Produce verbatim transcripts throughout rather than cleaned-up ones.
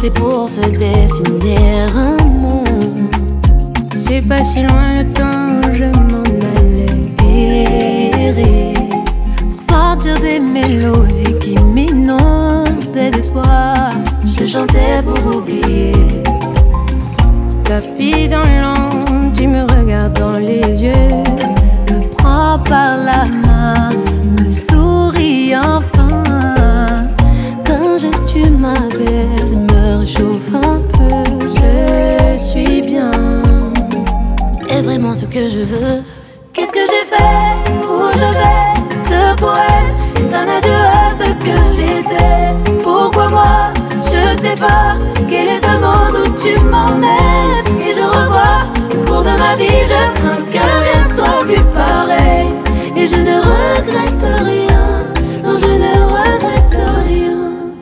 compter pour se dessiner un monde. C'est pas si loin le temps où je m'en allais errer pour sentir des mélodies qui m'inondaient d'espoir. Je chantais pour oublier. Tapis dans l'ombre, tu me regardes dans les yeux, me prends par la main, me souris enfin. D'un geste tu m'abaisses, me réchauffe un peu. Je suis bien. Est-ce vraiment ce que je veux? Qu'est-ce que j'ai fait? Où je vais? Ce poème est un adieu à ce que j'étais. Pourquoi moi? Je ne sais pas. Quel est ce monde où tu m'emmènes? Et je revois au cours de ma vie. Je crains que rien ne soit plus pareil. Et je ne regrette rien. Non, je ne regrette rien.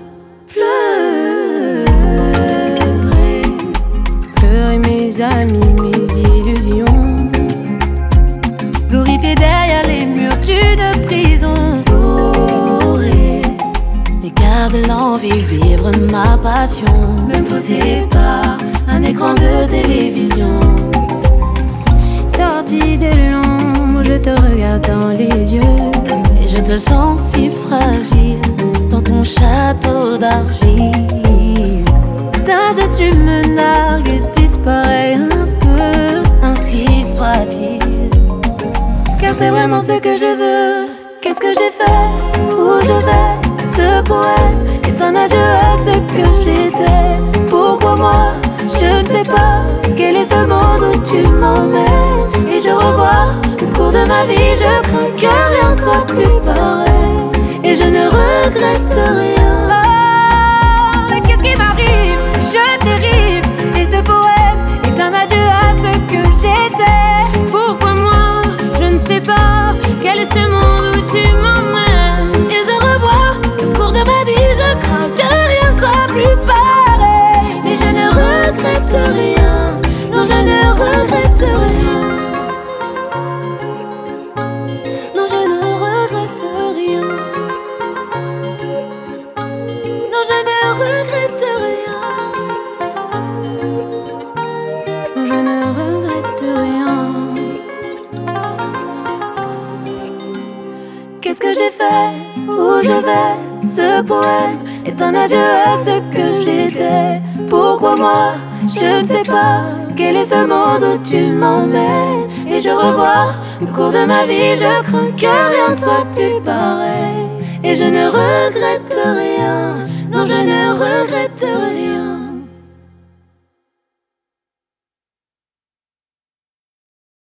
Pleurer, pleurer mes amis, mes illusions, glorifier derrière les murs d'une prison. Pleurer, mais garde l'envie, vivre ma passion. Me fausser par un écran de télévision. Sorti de l'ombre, je te regarde dans les yeux, et je te sens si fragile dans ton château d'argile. D'un geste tu me nargues et disparais un peu. Ainsi soit-il, car c'est vraiment ce que je veux. Qu'est-ce que j'ai fait? Où je vais? Ce poème est un adieu à ce que j'étais. Pourquoi moi? Je ne sais pas. Quel est ce monde où tu m'emmènes? Et je revois au cours de ma vie. Je crains que rien ne soit plus pareil. Et je ne regrette rien. Oh, mais qu'est-ce qui m'arrive? Je dérive. Et ce poème est un adieu à ce que j'étais. Pourquoi moi? Je ne sais pas. Quel est ce monde où tu m'emmènes? Et je revois au cours de ma vie. Je crains que rien ne soit plus pareil. Mais je ne regrette rien. Non, je ne regrette rien. Non, je ne regrette rien. Non, je ne regrette rien. Non, je ne regrette rien. Qu'est-ce que j'ai fait? Où je vais? Ce poème est un adieu à ce que j'étais. Pourquoi moi? Je ne sais pas. Quel est ce monde où tu m'emmènes? Et je revois au cours de ma vie. Je crains que rien ne soit plus pareil. Et je ne regrette rien. Non, je ne regrette rien.